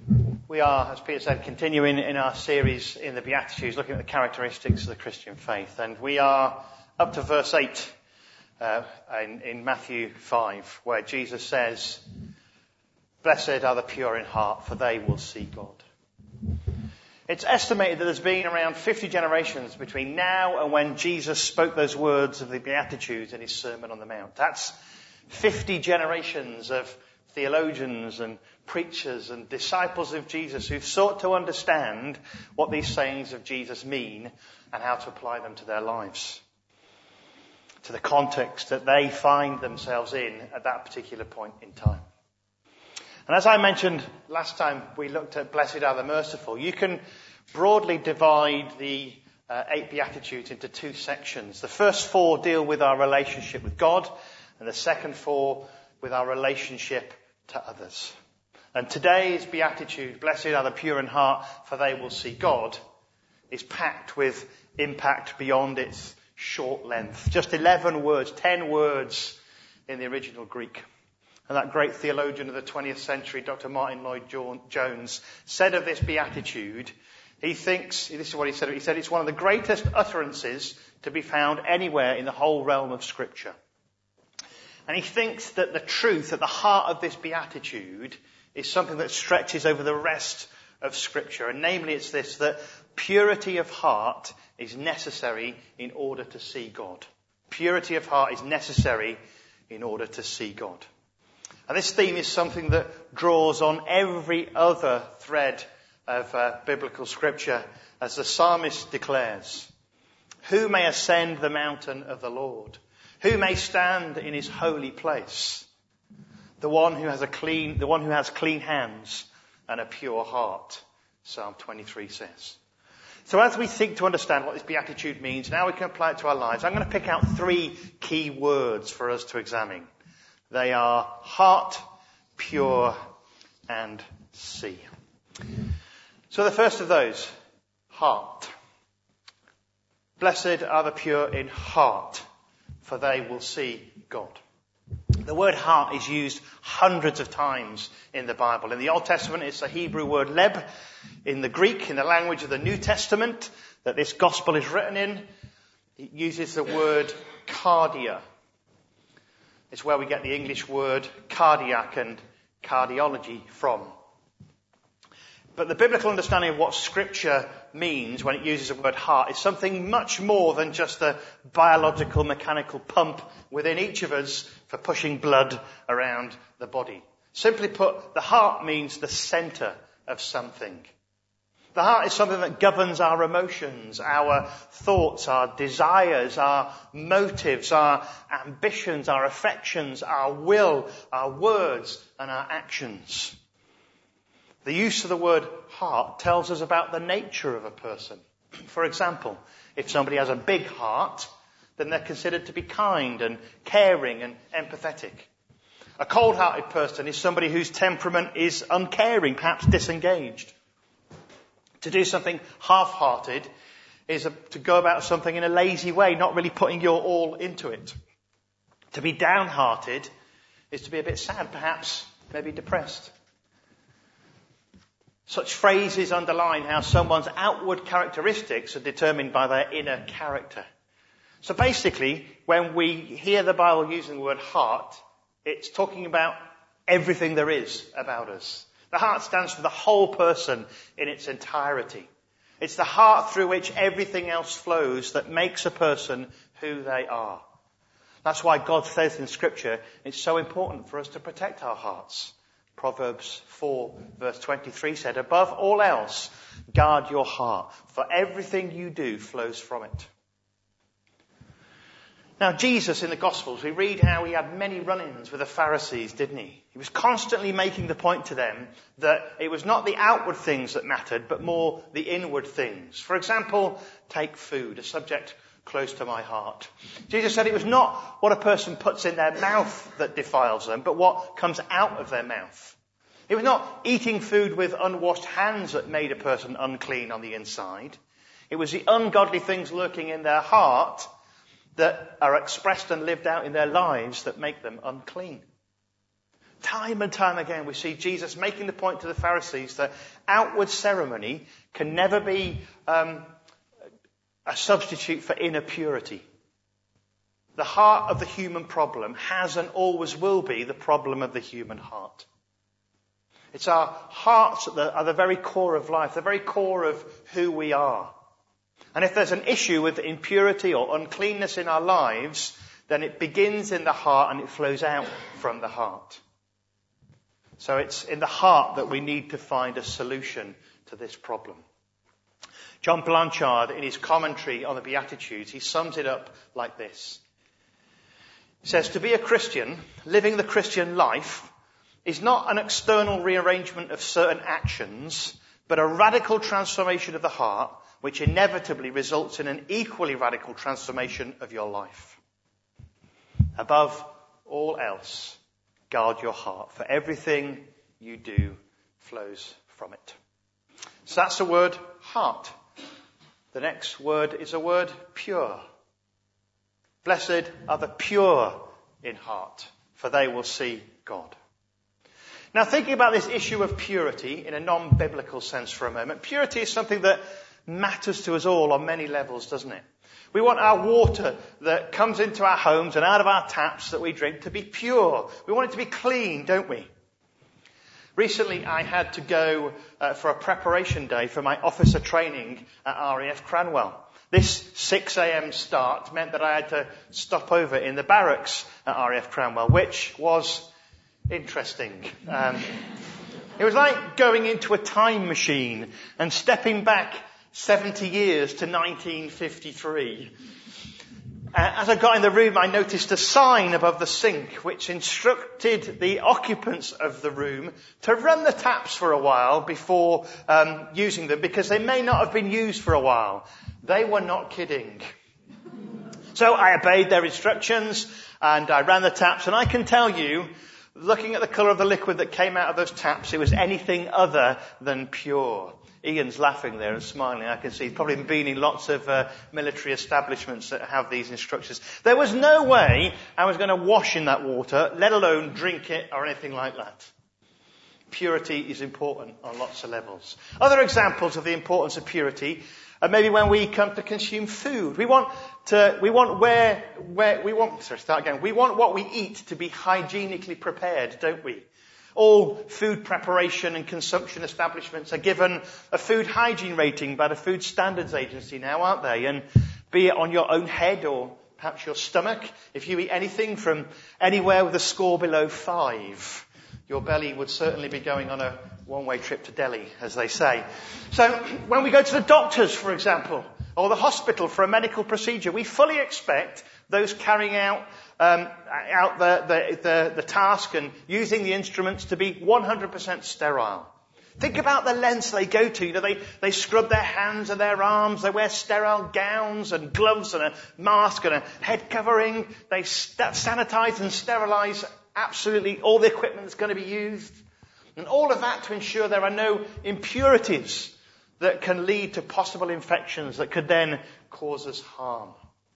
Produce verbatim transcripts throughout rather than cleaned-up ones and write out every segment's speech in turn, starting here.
We are, as Peter said, continuing in our series in the Beatitudes, looking at the characteristics of the Christian faith. And we are up to verse eight uh, in, in Matthew five, where Jesus says, "Blessed are the pure in heart, for they will see God." It's estimated that there's been around fifty generations between now and when Jesus spoke those words of the Beatitudes in his Sermon on the Mount. That's fifty generations of theologians and preachers and disciples of Jesus who've sought to understand what these sayings of Jesus mean and how to apply them to their lives, to the context that they find themselves in at that particular point in time. And as I mentioned last time we looked at Blessed are the Merciful, you can broadly divide the uh, eight Beatitudes into two sections. The first four deal with our relationship with God, and the second four with our relationship to others. And today's Beatitude, "Blessed are the pure in heart, for they will see God," is packed with impact beyond its short length. Just eleven words, ten words in the original Greek. And that great theologian of the twentieth century, Doctor Martin Lloyd-Jones, said of this Beatitude, he thinks, this is what he said, he said it's one of the greatest utterances to be found anywhere in the whole realm of Scripture. And he thinks that the truth at the heart of this Beatitude is something that stretches over the rest of Scripture. And namely, it's this, that purity of heart is necessary in order to see God. Purity of heart is necessary in order to see God. And this theme is something that draws on every other thread of uh, biblical Scripture, as the psalmist declares, "Who may ascend the mountain of the Lord? Who may stand in his holy place? The one who has a clean, the one who has clean hands and a pure heart," Psalm twenty-three says. So as we seek to understand what this Beatitude means, now we can apply it to our lives. I'm going to pick out three key words for us to examine. They are heart, pure, and see. So the first of those, heart. Blessed are the pure in heart, for they will see God. The word heart is used hundreds of times in the Bible. In the Old Testament, it's the Hebrew word leb. In the Greek, in the language of the New Testament, that this gospel is written in, it uses the word cardia. It's where we get the English word cardiac and cardiology from. But the biblical understanding of what Scripture means when it uses the word heart is something much more than just a biological mechanical pump within each of us for pushing blood around the body. Simply put, the heart means the centre of something. The heart is something that governs our emotions, our thoughts, our desires, our motives, our ambitions, our affections, our will, our words, and our actions. The use of the word heart tells us about the nature of a person. For example, if somebody has a big heart, then they're considered to be kind and caring and empathetic. A cold-hearted person is somebody whose temperament is uncaring, perhaps disengaged. To do something half-hearted is a, to go about something in a lazy way, not really putting your all into it. To be downhearted is to be a bit sad, perhaps, maybe depressed. Such phrases underline how someone's outward characteristics are determined by their inner character. So basically, when we hear the Bible using the word heart, it's talking about everything there is about us. The heart stands for the whole person in its entirety. It's the heart through which everything else flows that makes a person who they are. That's why God says in Scripture it's so important for us to protect our hearts. Proverbs four verse twenty-three said, "Above all else, guard your heart, for everything you do flows from it." Now, Jesus in the Gospels, we read how he had many run-ins with the Pharisees, didn't he? He was constantly making the point to them that it was not the outward things that mattered, but more the inward things. For example, take food, a subject close to my heart. Jesus said it was not what a person puts in their mouth that defiles them, but what comes out of their mouth. It was not eating food with unwashed hands that made a person unclean on the inside. It was the ungodly things lurking in their heart that are expressed and lived out in their lives that make them unclean. Time and time again, we see Jesus making the point to the Pharisees that outward ceremony can never be um, a substitute for inner purity. The heart of the human problem has and always will be the problem of the human heart. It's our hearts that are the very core of life, the very core of who we are. And if there's an issue with impurity or uncleanness in our lives, then it begins in the heart and it flows out from the heart. So it's in the heart that we need to find a solution to this problem. John Blanchard, in his commentary on the Beatitudes, he sums it up like this. He says, to be a Christian, living the Christian life, is not an external rearrangement of certain actions, but a radical transformation of the heart, which inevitably results in an equally radical transformation of your life. Above all else, guard your heart, for everything you do flows from it. So that's the word heart. The next word is a word pure. Blessed are the pure in heart, for they will see God. Now, thinking about this issue of purity in a non-biblical sense for a moment, purity is something that matters to us all on many levels, doesn't it? We want our water that comes into our homes and out of our taps that we drink to be pure. We want it to be clean, don't we? Recently, I had to go uh, for a preparation day for my officer training at R A F Cranwell. This six a.m. start meant that I had to stop over in the barracks at R A F Cranwell, which was interesting. Um, it was like going into a time machine and stepping back seventy years to nineteen fifty-three. Uh, as I got in the room, I noticed a sign above the sink which instructed the occupants of the room to run the taps for a while before um, using them, because they may not have been used for a while. They were not kidding. So I obeyed their instructions and I ran the taps, and I can tell you, looking at the colour of the liquid that came out of those taps, it was anything other than pure. Ian's laughing there and smiling. I can see he's probably been in lots of uh, military establishments that have these instructions. There was no way I was going to wash in that water, let alone drink it or anything like that. Purity is important on lots of levels. Other examples of the importance of purity are maybe when we come to consume food. We want to, we want where, where, we want, sorry, start again. We want what we eat to be hygienically prepared, don't we? All food preparation and consumption establishments are given a food hygiene rating by the Food Standards Agency now, aren't they? And be it on your own head or perhaps your stomach, if you eat anything from anywhere with a score below five, your belly would certainly be going on a one-way trip to Delhi, as they say. So when we go to the doctors, for example, or the hospital for a medical procedure, we fully expect those carrying out Um, out the, the, the, the task and using the instruments to be one hundred percent sterile. Think about the lengths they go to. You know, they, they scrub their hands and their arms. They wear sterile gowns and gloves and a mask and a head covering. They st- sanitize and sterilize absolutely all the equipment that's going to be used. And all of that to ensure there are no impurities that can lead to possible infections that could then cause us harm.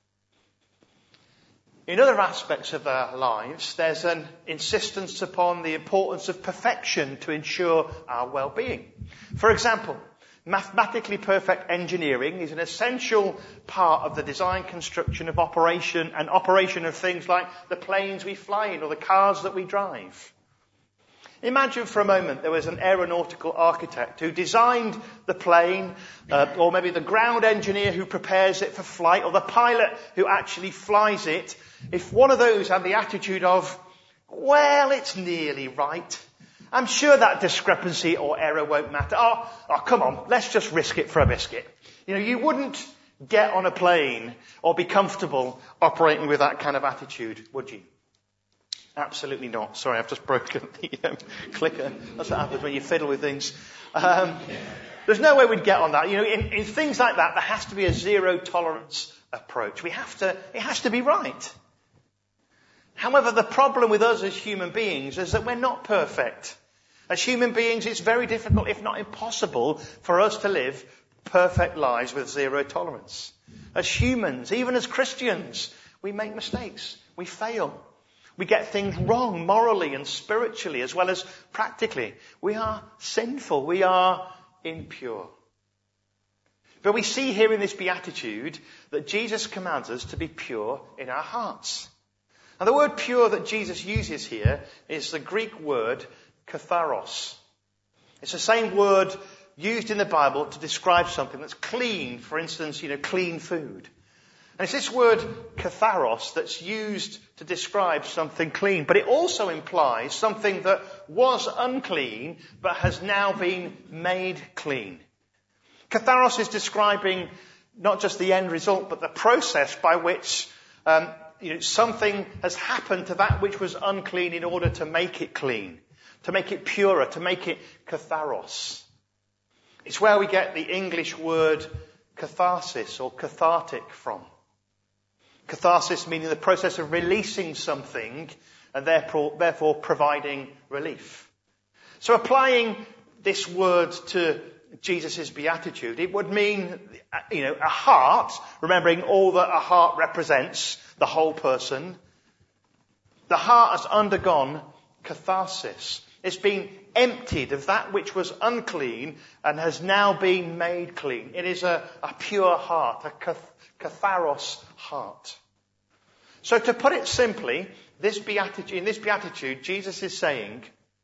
In other aspects of our lives, there's an insistence upon the importance of perfection to ensure our well-being. For example, mathematically perfect engineering is an essential part of the design, construction of operation and operation of things like the planes we fly in or the cars that we drive. Imagine for a moment there was an aeronautical architect who designed the plane, uh, or maybe the ground engineer who prepares it for flight, or the pilot who actually flies it. If one of those had the attitude of, well, it's nearly right. I'm sure that discrepancy or error won't matter. Oh, oh, come on, let's just risk it for a biscuit. You know, you wouldn't get on a plane or be comfortable operating with that kind of attitude, would you? Absolutely not. Sorry, I've just broken the um, clicker. That's what happens when you fiddle with things. Um, there's no way we'd get on that. You know, in, in things like that, there has to be a zero tolerance approach. We have to, it has to be right. However, the problem with us as human beings is that we're not perfect. As human beings, it's very difficult, if not impossible, for us to live perfect lives with zero tolerance. As humans, even as Christians, we make mistakes. We fail. We get things wrong morally and spiritually as well as practically. We are sinful. We are impure. But we see here in this beatitude that Jesus commands us to be pure in our hearts. And the word pure that Jesus uses here is the Greek word katharos. It's the same word used in the Bible to describe something that's clean. For instance, you know, clean food. And it's this word katharos that's used to describe something clean. But it also implies something that was unclean but has now been made clean. Katharos is describing not just the end result, but the process by which um, you know, something has happened to that which was unclean in order to make it clean, to make it purer, to make it katharos. It's where we get the English word catharsis or cathartic from. Catharsis meaning the process of releasing something and therefore, therefore providing relief. So applying this word to Jesus' beatitude, it would mean, you know, a heart, remembering all that a heart represents, the whole person. The heart has undergone catharsis. It's been emptied of that which was unclean and has now been made clean. It is a, a pure heart, a cath- katharos heart. So to put it simply, this beatitude, in this beatitude, Jesus is saying,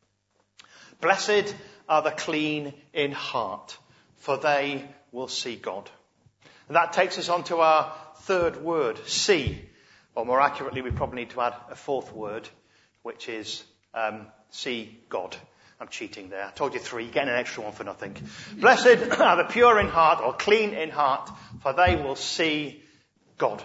blessed are the clean in heart, for they will see God. And that takes us on to our third word, see. Or more accurately, we probably need to add a fourth word, which is um, see God. I'm cheating there. I told you three, getting an extra one for nothing. Blessed are the pure in heart, or clean in heart, for they will see God.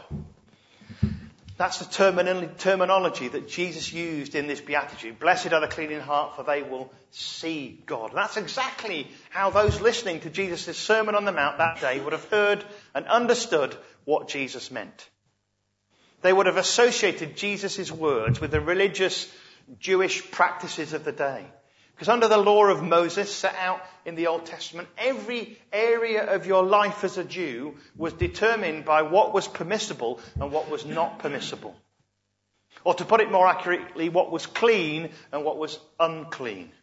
That's the termin- terminology that Jesus used in this beatitude. Blessed are the clean in heart, for they will see God. That's exactly how those listening to Jesus' Sermon on the Mount that day would have heard and understood what Jesus meant. They would have associated Jesus' words with the religious Jewish practices of the day. Because under the law of Moses set out in the Old Testament, every area of your life as a Jew was determined by what was permissible and what was not permissible. Or to put it more accurately, what was clean and what was unclean.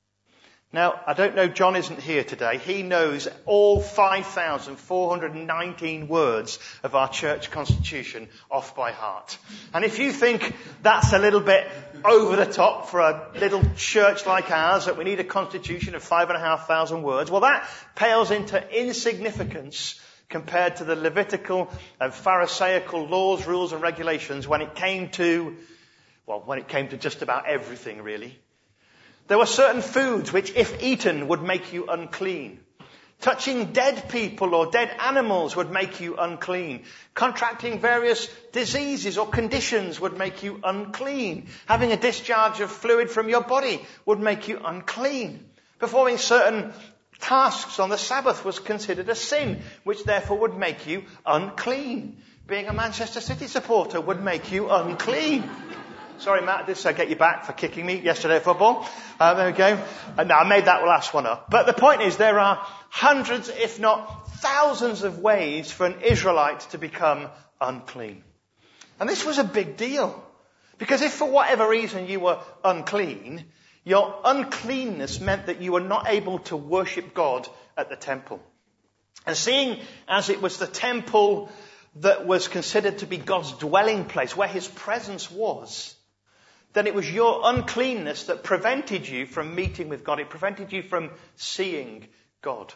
Now, I don't know, John isn't here today. He knows all five thousand four hundred nineteen words of our church constitution off by heart. And if you think that's a little bit over the top for a little church like ours, that we need a constitution of five and a half thousand words, well, that pales into insignificance compared to the Levitical and Pharisaical laws, rules and regulations when it came to, well, when it came to just about everything, really. There were certain foods which, if eaten, would make you unclean. Touching dead people or dead animals would make you unclean. Contracting various diseases or conditions would make you unclean. Having a discharge of fluid from your body would make you unclean. Performing certain tasks on the Sabbath was considered a sin, which therefore would make you unclean. Being a Manchester City supporter would make you unclean. Sorry, Matt, this I get you back for kicking me yesterday at football. Uh, there we go. And now I made that last one up. But the point is, there are hundreds, if not thousands of ways for an Israelite to become unclean. And this was a big deal. Because if for whatever reason you were unclean, your uncleanness meant that you were not able to worship God at the temple. And seeing as it was the temple that was considered to be God's dwelling place, where his presence was, then it was your uncleanness that prevented you from meeting with God. It prevented you from seeing God.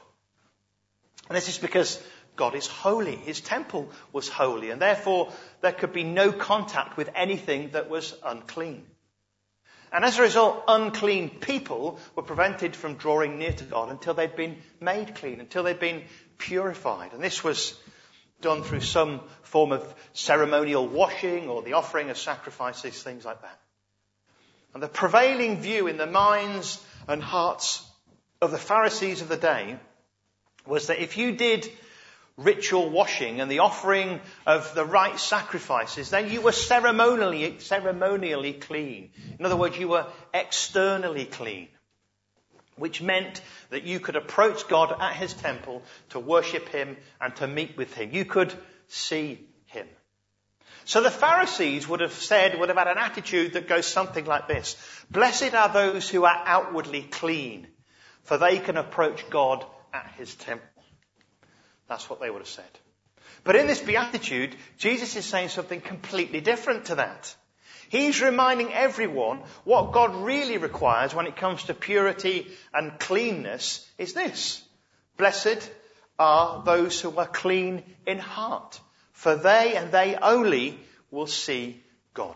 And this is because God is holy. His temple was holy. And therefore, there could be no contact with anything that was unclean. And as a result, unclean people were prevented from drawing near to God until they'd been made clean, until they'd been purified. And this was done through some form of ceremonial washing or the offering of sacrifices, things like that. And the prevailing view in the minds and hearts of the Pharisees of the day was that if you did ritual washing and the offering of the right sacrifices, then you were ceremonially, ceremonially clean. In other words, you were externally clean, which meant that you could approach God at his temple to worship him and to meet with him. You could see him. So the Pharisees would have said, would have had an attitude that goes something like this. Blessed are those who are outwardly clean, for they can approach God at his temple. That's what they would have said. But in this beatitude, Jesus is saying something completely different to that. He's reminding everyone what God really requires when it comes to purity and cleanness is this. Blessed are those who are clean in heart, for they and they only will see God.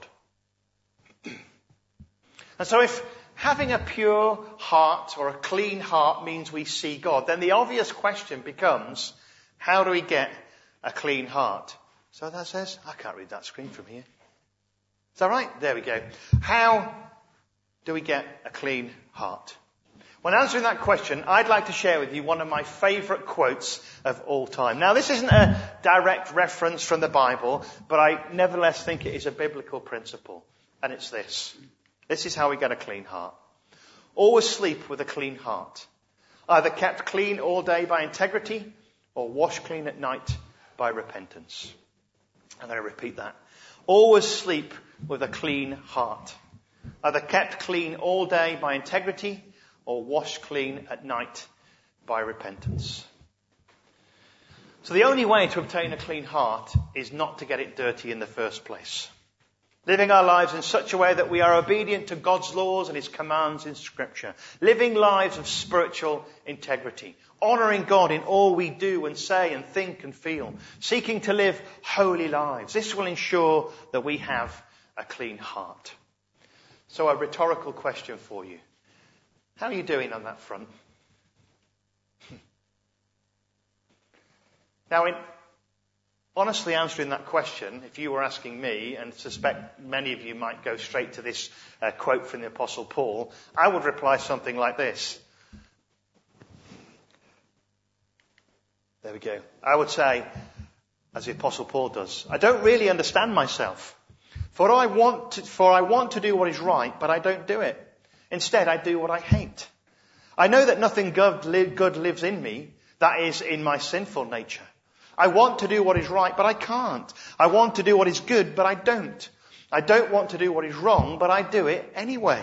And so if having a pure heart or a clean heart means we see God, then the obvious question becomes, how do we get a clean heart? So that says, I can't read that screen from here. Is that right? There we go. How do we get a clean heart? When answering that question, I'd like to share with you one of my favourite quotes of all time. Now, this isn't a direct reference from the Bible, but I nevertheless think it is a biblical principle. And it's this. This is how we get a clean heart. Always sleep with a clean heart. Either kept clean all day by integrity or washed clean at night by repentance. I'm going to repeat that. Always sleep with a clean heart. Either kept clean all day by integrity or washed clean at night by repentance. So the only way to obtain a clean heart is not to get it dirty in the first place. Living our lives in such a way that we are obedient to God's laws and his commands in Scripture. Living lives of spiritual integrity. Honouring God in all we do and say and think and feel. Seeking to live holy lives. This will ensure that we have a clean heart. So a rhetorical question for you. How are you doing on that front? Now, in honestly answering that question, if you were asking me, and suspect many of you might go straight to this uh, quote from the Apostle Paul, I would reply something like this. There we go. I would say, as the Apostle Paul does, I don't really understand myself. For I want to, for I want to do what is right, but I don't do it. Instead, I do what I hate. I know that nothing good, li- good lives in me, that is, in my sinful nature. I want to do what is right, but I can't. I want to do what is good, but I don't. I don't want to do what is wrong, but I do it anyway.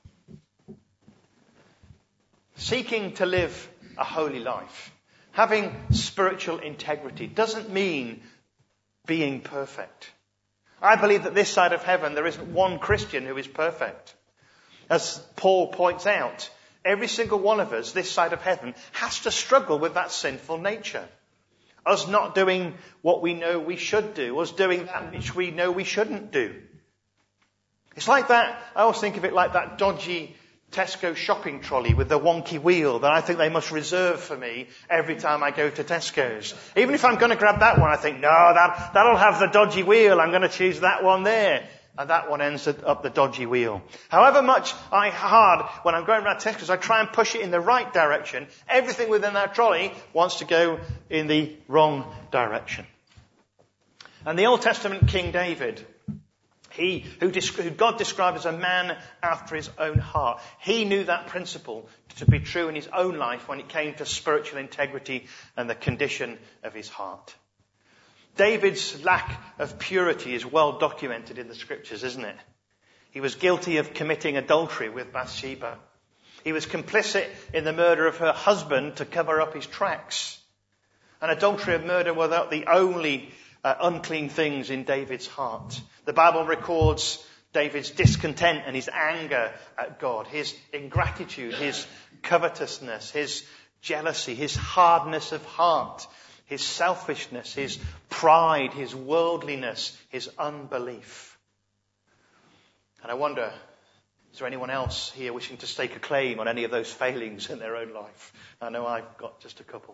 Seeking to live a holy life, having spiritual integrity, doesn't mean being perfect. I believe that this side of heaven, there isn't one Christian who is perfect. As Paul points out, every single one of us, this side of heaven, has to struggle with that sinful nature. Us not doing what we know we should do. Us doing that which we know we shouldn't do. It's like that, I always think of it like that dodgy Tesco shopping trolley with the wonky wheel that I think they must reserve for me every time I go to Tesco's. Even if I'm going to grab that one, I think, no, that, that'll have the dodgy wheel. I'm going to choose that one there. And that one ends up the dodgy wheel. However much I hard, when I'm going around Tesco's, I try and push it in the right direction. Everything within that trolley wants to go in the wrong direction. And the Old Testament King David, he who, who God described as a man after his own heart, he knew that principle to be true in his own life when it came to spiritual integrity and the condition of his heart. David's lack of purity is well documented in the Scriptures, isn't it? He was guilty of committing adultery with Bathsheba. He was complicit in the murder of her husband to cover up his tracks. And adultery and murder were not the only uh, unclean things in David's heart. The Bible records David's discontent and his anger at God, his ingratitude, his covetousness, his jealousy, his hardness of heart, his selfishness, his pride, his worldliness, his unbelief. And I wonder, is there anyone else here wishing to stake a claim on any of those failings in their own life? I know I've got just a couple.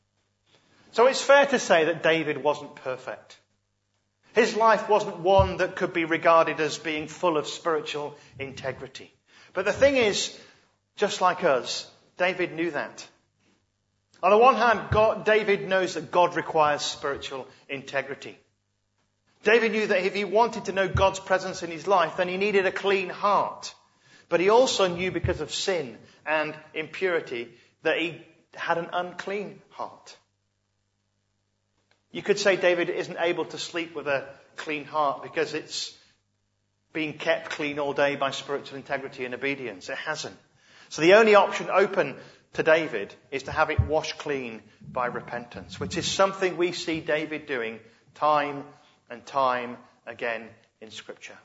So it's fair to say that David wasn't perfect. His life wasn't one that could be regarded as being full of spiritual integrity. But the thing is, just like us, David knew that. On the one hand, God, David knows that God requires spiritual integrity. David knew that if he wanted to know God's presence in his life, then he needed a clean heart. But he also knew because of sin and impurity that he had an unclean heart. You could say David isn't able to sleep with a clean heart because it's being kept clean all day by spiritual integrity and obedience. It hasn't. So the only option open to David is to have it washed clean by repentance, which is something we see David doing time and time again in Scripture.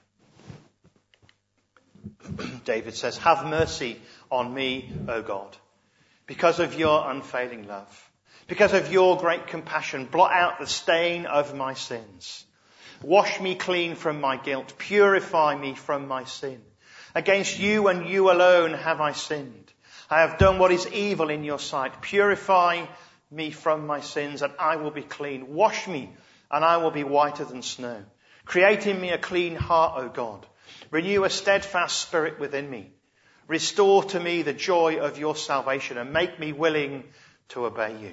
David says, "Have mercy on me, O God, because of your unfailing love. Because of your great compassion, blot out the stain of my sins. Wash me clean from my guilt. Purify me from my sin. Against you and you alone have I sinned. I have done what is evil in your sight. Purify me from my sins and I will be clean. Wash me and I will be whiter than snow. Create in me a clean heart, O God. Renew a steadfast spirit within me. Restore to me the joy of your salvation and make me willing to obey you."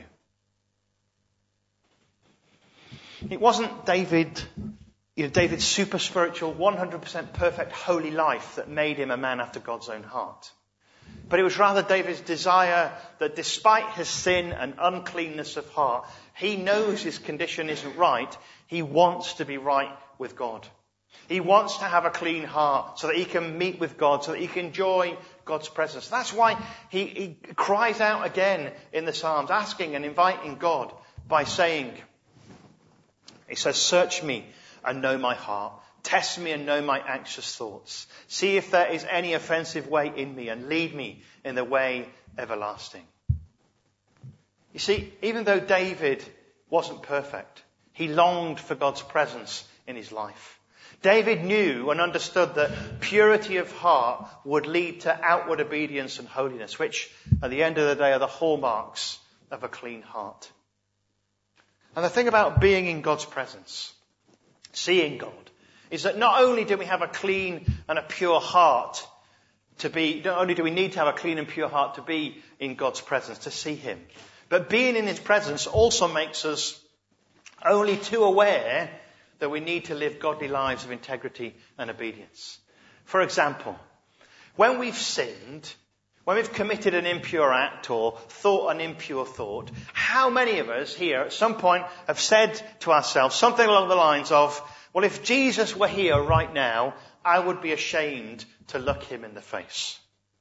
It wasn't David, you know, David's super spiritual, one hundred percent perfect, holy life that made him a man after God's own heart. But it was rather David's desire that despite his sin and uncleanness of heart, he knows his condition isn't right. He wants to be right with God. He wants to have a clean heart so that he can meet with God, so that he can enjoy God's presence. That's why he, he cries out again in the Psalms, asking and inviting God by saying, he says, "Search me and know my heart. Test me and know my anxious thoughts. See if there is any offensive way in me and lead me in the way everlasting." You see, even though David wasn't perfect, he longed for God's presence in his life. David knew and understood that purity of heart would lead to outward obedience and holiness, which at the end of the day are the hallmarks of a clean heart. And the thing about being in God's presence, seeing God, is that not only do we have a clean and a pure heart to be, not only do we need to have a clean and pure heart to be in God's presence, to see him, but being in his presence also makes us only too aware that we need to live godly lives of integrity and obedience. For example, when we've sinned, when we've committed an impure act or thought an impure thought, how many of us here at some point have said to ourselves something along the lines of, well, if Jesus were here right now, I would be ashamed to look him in the face.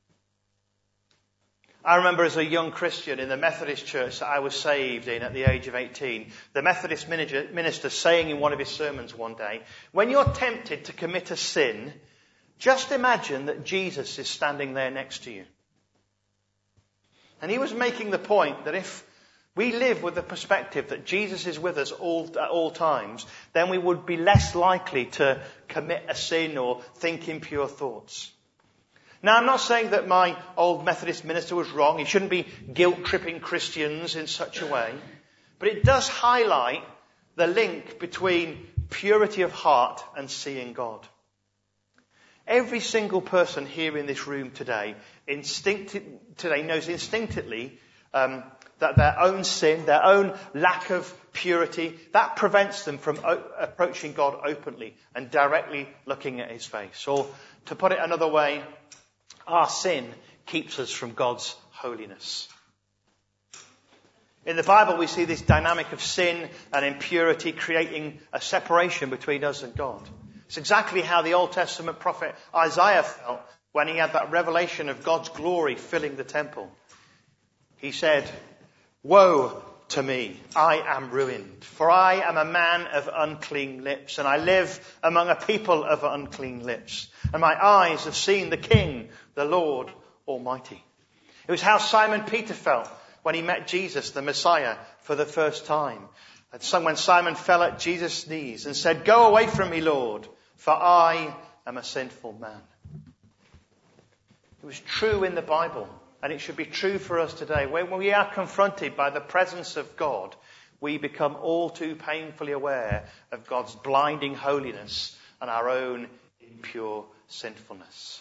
I remember as a young Christian in the Methodist church that I was saved in at the age of eighteen, the Methodist minister saying in one of his sermons one day, when you're tempted to commit a sin, just imagine that Jesus is standing there next to you. And he was making the point that if we live with the perspective that Jesus is with us all, at all times, then we would be less likely to commit a sin or think impure thoughts. Now, I'm not saying that my old Methodist minister was wrong. He shouldn't be guilt-tripping Christians in such a way. But it does highlight the link between purity of heart and seeing God. Every single person here in this room today, instinct, today knows instinctively um, that their own sin, their own lack of purity, that prevents them from o- approaching God openly and directly looking at his face. Or to put it another way, our sin keeps us from God's holiness. In the Bible, we see this dynamic of sin and impurity creating a separation between us and God. It's exactly how the Old Testament prophet Isaiah felt when he had that revelation of God's glory filling the temple. He said, "Woe to me, I am ruined, for I am a man of unclean lips, and I live among a people of unclean lips. And my eyes have seen the King, the Lord Almighty." It was how Simon Peter felt when he met Jesus, the Messiah, for the first time. And when Simon fell at Jesus' knees and said, "Go away from me, Lord, for I am a sinful man." It was true in the Bible. And it should be true for us today. When we are confronted by the presence of God, we become all too painfully aware of God's blinding holiness and our own impure sinfulness.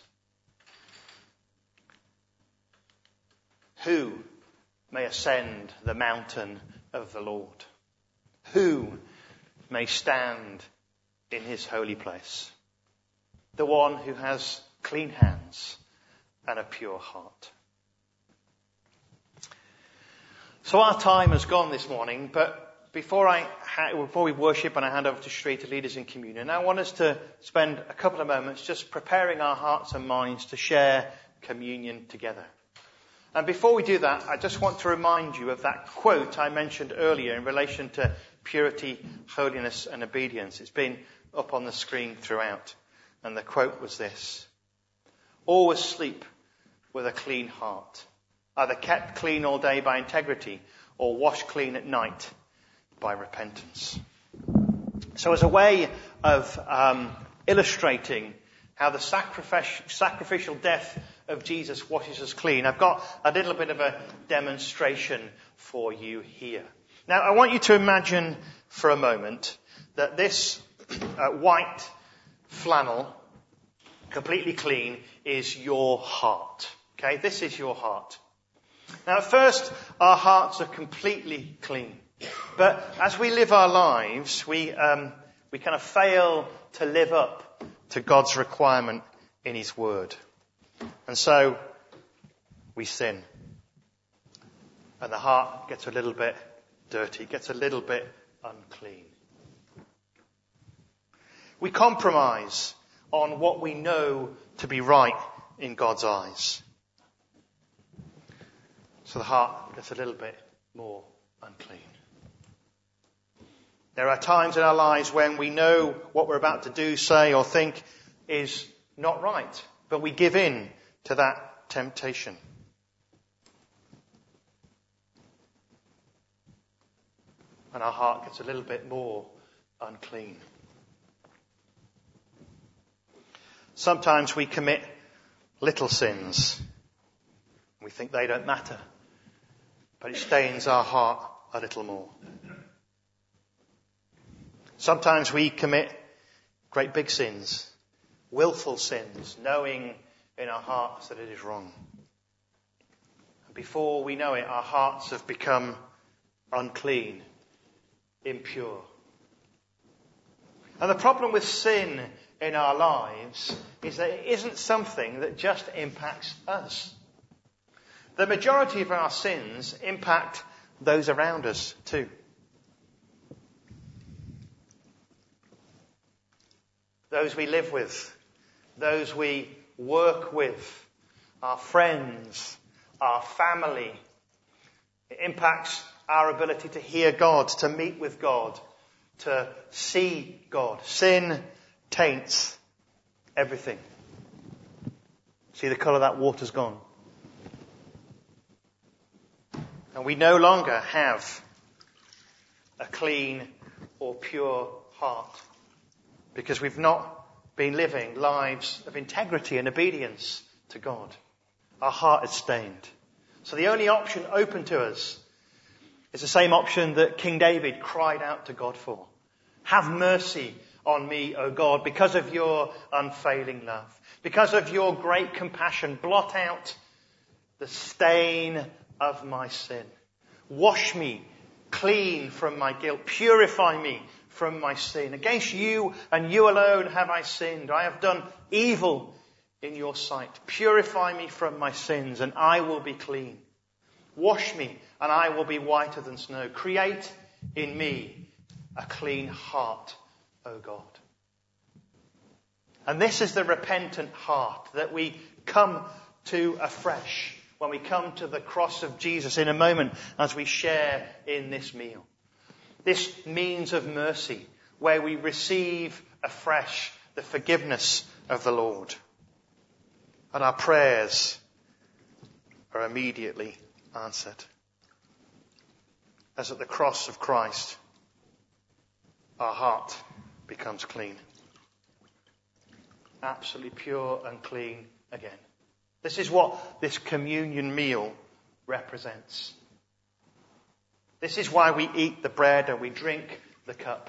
Who may ascend the mountain of the Lord? Who may stand in his holy place? The one who has clean hands and a pure heart. So our time has gone this morning, but before I ha- before we worship and I hand over to Sri to lead us in communion, I want us to spend a couple of moments just preparing our hearts and minds to share communion together. And before we do that, I just want to remind you of that quote I mentioned earlier in relation to purity, holiness and obedience. It's been up on the screen throughout. And the quote was this: always sleep with a clean heart, either kept clean all day by integrity or washed clean at night by repentance. So as a way of um, illustrating how the sacrific- sacrificial death of Jesus washes us clean, I've got a little bit of a demonstration for you here. Now, I want you to imagine for a moment that this uh, white flannel, completely clean, is your heart. Okay, this is your heart. Now, at first, our hearts are completely clean. But as we live our lives, we um, we kind of fail to live up to God's requirement in His Word. And so we sin. And the heart gets a little bit dirty, gets a little bit unclean. We compromise on what we know to be right in God's eyes. So the heart gets a little bit more unclean. There are times in our lives when we know what we're about to do, say, or think is not right, but we give in to that temptation. And our heart gets a little bit more unclean. Sometimes we commit little sins. We think they don't matter, but it stains our heart a little more. Sometimes we commit great big sins, willful sins, knowing in our hearts that it is wrong. And before we know it, our hearts have become unclean, impure. And the problem with sin in our lives is that it isn't something that just impacts us. The majority of our sins impact those around us too. Those we live with, those we work with, our friends, our family. It impacts our ability to hear God, to meet with God, to see God. Sin taints everything. See the colour that water's gone. And we no longer have a clean or pure heart because we've not been living lives of integrity and obedience to God. Our heart is stained. So the only option open to us is the same option that King David cried out to God for. Have mercy on me, O God, because of your unfailing love. Because of your great compassion, blot out the stain of my sin. Wash me clean from my guilt. Purify me from my sin. Against you and you alone have I sinned. I have done evil in your sight. Purify me from my sins and I will be clean. Wash me and I will be whiter than snow. Create in me a clean heart, O God. And this is the repentant heart that we come to afresh when we come to the cross of Jesus in a moment as we share in this meal. This means of mercy where we receive afresh the forgiveness of the Lord. And our prayers are immediately answered. As at the cross of Christ, our heart becomes clean. Absolutely pure and clean again. This is what this communion meal represents. This is why we eat the bread and we drink the cup.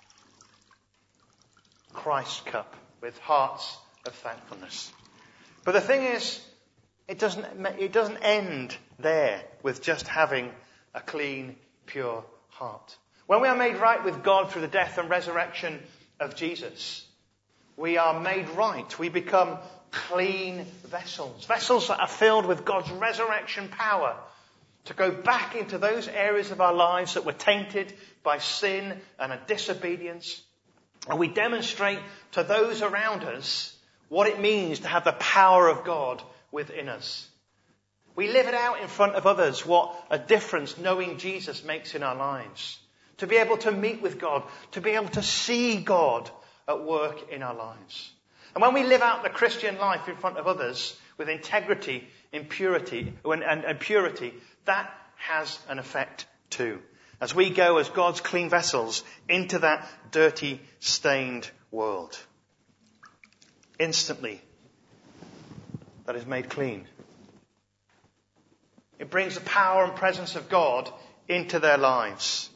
Christ's cup with hearts of thankfulness. But the thing is, it doesn't, it doesn't end there with just having a clean, pure heart. When we are made right with God through the death and resurrection of Jesus, we are made right. We become clean vessels. Vessels that are filled with God's resurrection power to go back into those areas of our lives that were tainted by sin and a disobedience. And we demonstrate to those around us what it means to have the power of God within us. We live it out in front of others, what a difference knowing Jesus makes in our lives. To be able to meet with God, to be able to see God at work in our lives. And when we live out the Christian life in front of others with integrity, impurity, and, and, and purity, that has an effect too. As we go as God's clean vessels into that dirty, stained world. Instantly, that is made clean. It brings the power and presence of God into their lives.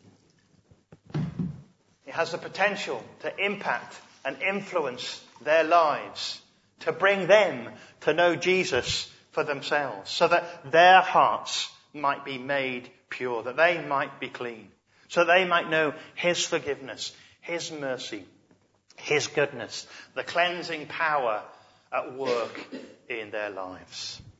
It has the potential to impact and influence their lives, to bring them to know Jesus for themselves, so that their hearts might be made pure, that they might be clean, so they might know His forgiveness, His mercy, His goodness, the cleansing power at work in their lives.